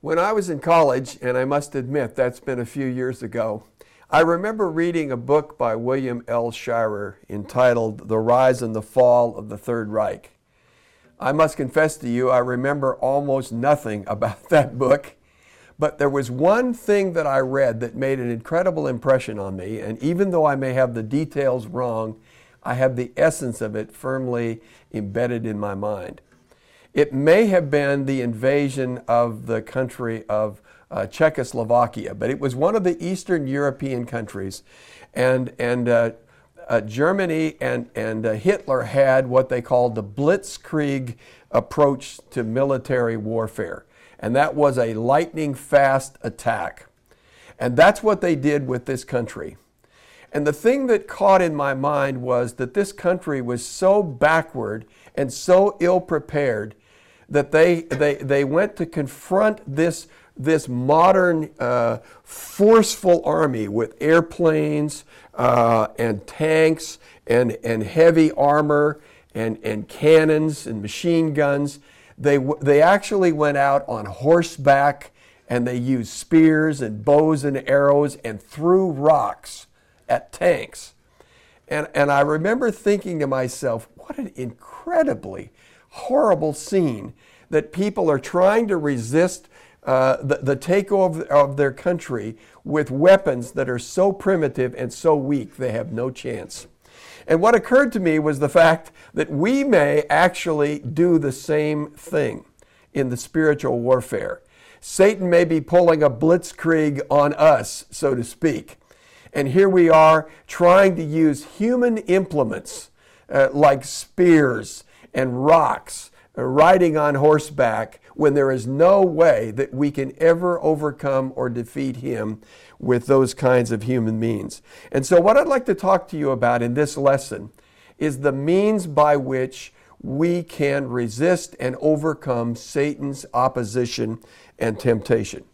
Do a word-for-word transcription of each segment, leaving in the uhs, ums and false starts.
When I was in college, and I must admit that's been a few years ago, I remember reading a book by William L. Shirer entitled The Rise and the Fall of the Third Reich. I must confess to you, I remember almost nothing about that book, but there was one thing that I read that made an incredible impression on me, and even though I may have the details wrong, I have the essence of it firmly embedded in my mind. It may have been the invasion of the country of uh, Czechoslovakia, but it was one of the Eastern European countries. And, and uh, uh, Germany and, and uh, Hitler had what they called the Blitzkrieg approach to military warfare. And that was a lightning fast attack. And that's what they did with this country. And the thing that caught in my mind was that this country was so backward and so ill-prepared that they, they, they went to confront this, this modern uh, forceful army with airplanes uh, and tanks and, and heavy armor and, and cannons and machine guns. They, they actually went out on horseback and they used spears and bows and arrows and threw rocks at tanks. And, and I remember thinking to myself, what an incredibly horrible scene that people are trying to resist uh, the, the takeover of their country with weapons that are so primitive and so weak they have no chance. And what occurred to me was the fact that we may actually do the same thing in the spiritual warfare. Satan may be pulling a blitzkrieg on us, so to speak. And here we are trying to use human implements uh, like spears and rocks, uh, riding on horseback, when there is no way that we can ever overcome or defeat him with those kinds of human means. And so what I'd like to talk to you about in this lesson is the means by which we can resist and overcome Satan's opposition and temptation.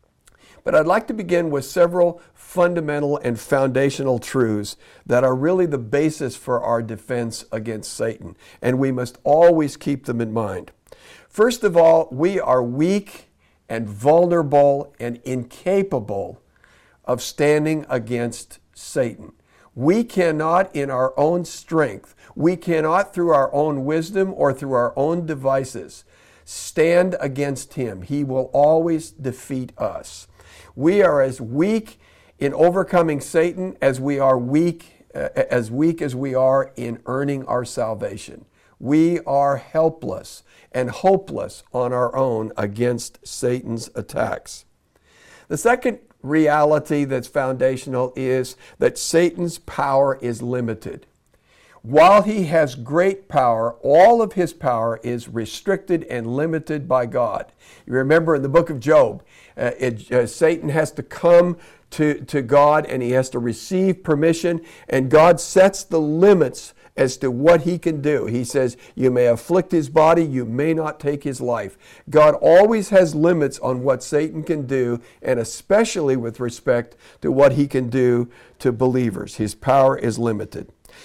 But I'd like to begin with several fundamental and foundational truths that are really the basis for our defense against Satan, and we must always keep them in mind. First of all, we are weak and vulnerable and incapable of standing against Satan. We cannot in our own strength, we cannot through our own wisdom or through our own devices stand against him. He will always defeat us. We are as weak in overcoming Satan as we are weak, uh, as weak as we are in earning our salvation. We are helpless and hopeless on our own against Satan's attacks. The second reality that's foundational is that Satan's power is limited. While he has great power, all of his power is restricted and limited by God. You remember in the book of Job, uh, it, uh, Satan has to come to, to God and he has to receive permission, and God sets the limits as to what he can do. He says, you may afflict his body, you may not take his life. God always has limits on what Satan can do, and especially with respect to what he can do to believers. His power is limited.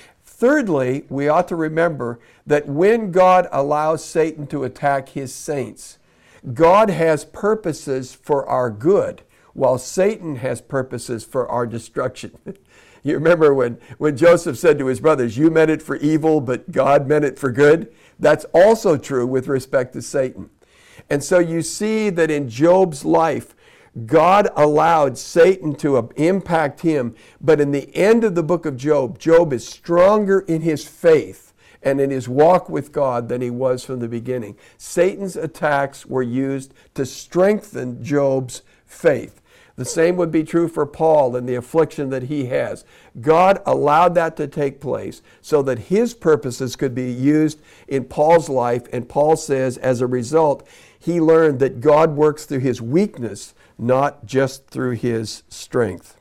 Thirdly, we ought to remember that when God allows Satan to attack his saints, God has purposes for our good, while Satan has purposes for our destruction. You remember when, when Joseph said to his brothers, you meant it for evil, but God meant it for good? That's also true with respect to Satan. And so you see that in Job's life, God allowed Satan to impact him, but in the end of the book of Job, Job is stronger in his faith and in his walk with God than he was from the beginning. Satan's attacks were used to strengthen Job's faith. The same would be true for Paul and the affliction that he has. God allowed that to take place so that his purposes could be used in Paul's life, and Paul says as a result, he learned that God works through his weakness, not just through his strength.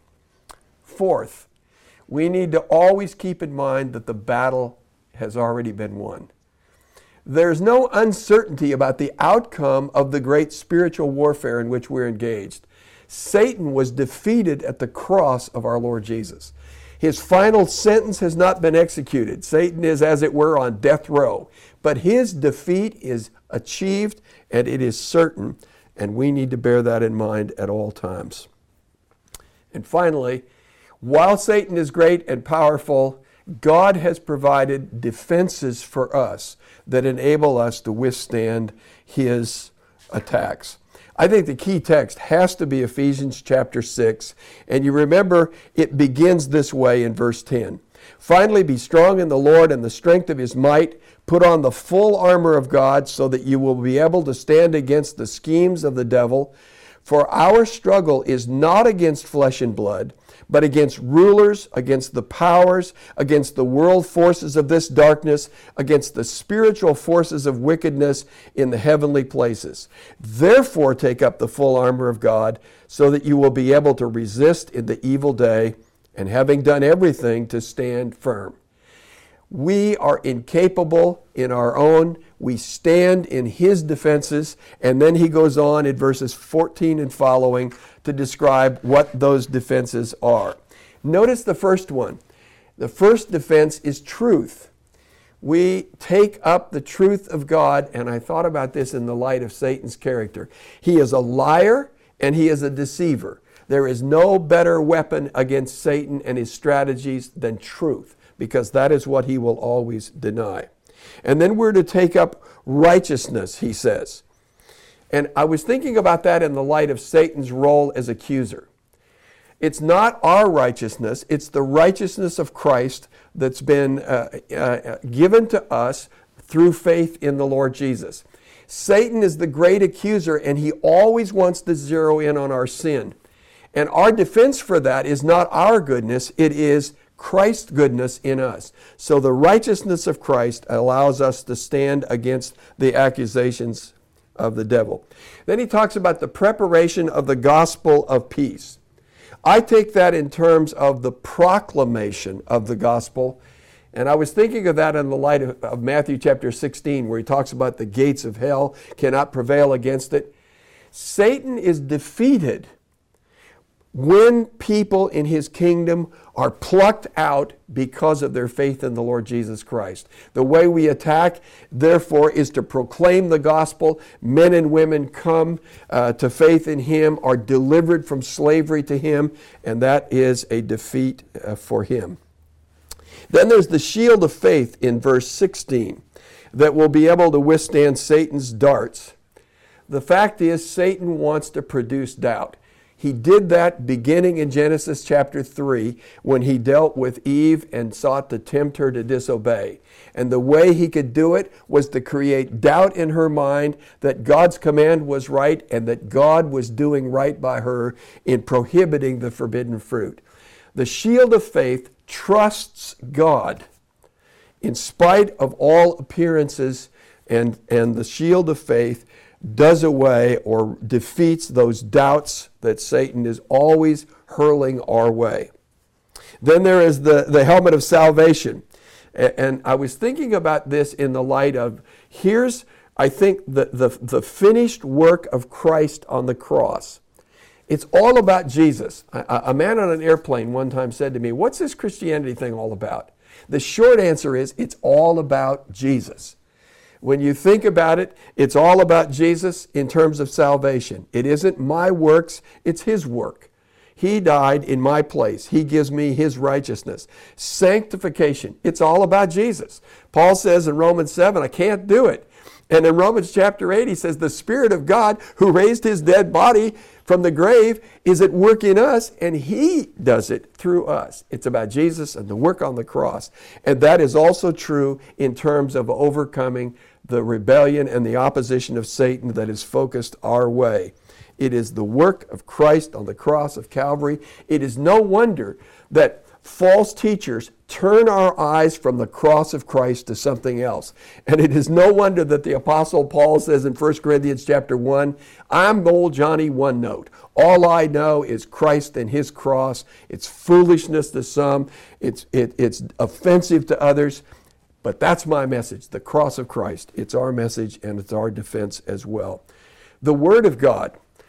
Fourth, we need to always keep in mind that the battle has already been won. There's no uncertainty about the outcome of the great spiritual warfare in which we're engaged. Satan was defeated at the cross of our Lord Jesus. His final sentence has not been executed. Satan is, as it were, on death row. But his defeat is achieved, and it is certain, And we need to bear that in mind at all times. And finally, while Satan is great and powerful, God has provided defenses for us that enable us to withstand his attacks. I think the key text has to be Ephesians chapter six. And you remember it begins this way in verse ten. Finally, be strong in the Lord and the strength of his might. Put on the full armor of God so that you will be able to stand against the schemes of the devil. For our struggle is not against flesh and blood, but against rulers, against the powers, against the world forces of this darkness, against the spiritual forces of wickedness in the heavenly places. Therefore, take up the full armor of God so that you will be able to resist in the evil day, and having done everything, to stand firm. We are incapable in our own. We stand in his defenses. And then he goes on in verses fourteen and following to describe what those defenses are. Notice the first one. The first defense is truth. We take up the truth of God, and I thought about this in the light of Satan's character. He is a liar and he is a deceiver. There is no better weapon against Satan and his strategies than truth, because that is what he will always deny. And then we're to take up righteousness, he says. And I was thinking about that in the light of Satan's role as accuser. It's not our righteousness, it's the righteousness of Christ that's been uh, uh, given to us through faith in the Lord Jesus. Satan is the great accuser, and he always wants to zero in on our sin. And our defense for that is not our goodness, it is Christ's goodness in us. So the righteousness of Christ allows us to stand against the accusations of the devil. Then he talks about the preparation of the gospel of peace. I take that in terms of the proclamation of the gospel. And I was thinking of that in the light of, of Matthew chapter sixteen, where he talks about the gates of hell cannot prevail against it. Satan is defeated when people in his kingdom are plucked out because of their faith in the Lord Jesus Christ. The way we attack, therefore, is to proclaim the gospel. Men and women come uh, to faith in him, are delivered from slavery to him, and that is a defeat uh, for him. Then there's the shield of faith in verse sixteen that will be able to withstand Satan's darts. The fact is, Satan wants to produce doubt. He did that beginning in Genesis chapter three when he dealt with Eve and sought to tempt her to disobey. And the way he could do it was to create doubt in her mind that God's command was right and that God was doing right by her in prohibiting the forbidden fruit. The shield of faith trusts God in spite of all appearances, and, and the shield of faith does away or defeats those doubts that Satan is always hurling our way. Then there is the, the helmet of salvation. And I was thinking about this in the light of, here's, I think, the, the, the finished work of Christ on the cross. It's all about Jesus. A, a man on an airplane one time said to me, "What's this Christianity thing all about?" The short answer is, it's all about Jesus. When you think about it, it's all about Jesus in terms of salvation. It isn't my works, it's his work. He died in my place. He gives me his righteousness. Sanctification, it's all about Jesus. Paul says in Romans seven, I can't do it. And in Romans chapter eight, he says, the Spirit of God who raised his dead body from the grave is at work in us, and he does it through us. It's about Jesus and the work on the cross. And that is also true in terms of overcoming the rebellion and the opposition of Satan that is focused our way. It is the work of Christ on the cross of Calvary. It is no wonder that false teachers turn our eyes from the cross of Christ to something else. And it is no wonder that the Apostle Paul says in First Corinthians chapter one, I'm old Johnny One Note. All I know is Christ and his cross. It's foolishness to some. It's, it, it's offensive to others. But that's my message, the cross of Christ. It's our message and it's our defense as well. The Word of God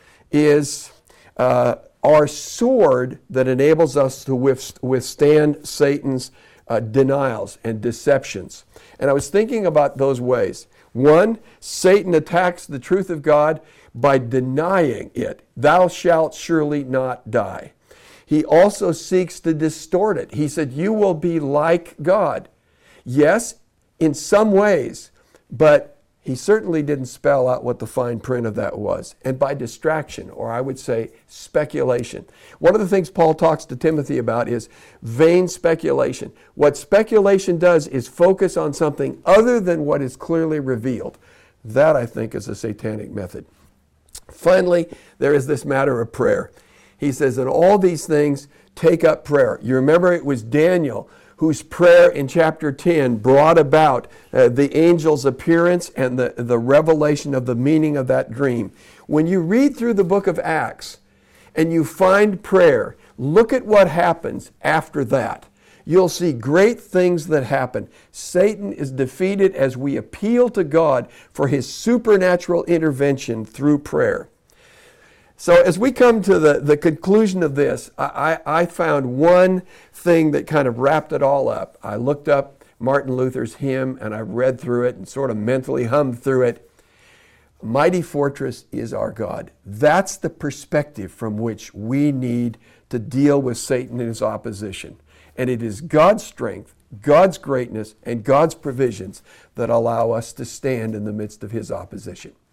is uh, our sword that enables us to withstand Satan's uh, denials and deceptions. And I was thinking about those ways. One, Satan attacks the truth of God by denying it. Thou shalt surely not die. He also seeks to distort it. He said, you will be like God. Yes, in some ways, but he certainly didn't spell out what the fine print of that was. And by distraction, or I would say speculation. One of the things Paul talks to Timothy about is vain speculation. What speculation does is focus on something other than what is clearly revealed. That, I think, is a satanic method. Finally, there is this matter of prayer. He says, in all these things, take up prayer. You remember it was Daniel whose prayer in chapter ten brought about uh, the angel's appearance and the, the revelation of the meaning of that dream. When you read through the book of Acts and you find prayer, look at what happens after that. You'll see great things that happen. Satan is defeated as we appeal to God for his supernatural intervention through prayer. So as we come to the, the conclusion of this, I, I found one thing that kind of wrapped it all up. I looked up Martin Luther's hymn and I read through it and sort of mentally hummed through it. Mighty fortress is our God. That's the perspective from which we need to deal with Satan and his opposition. And it is God's strength, God's greatness, and God's provisions that allow us to stand in the midst of his opposition.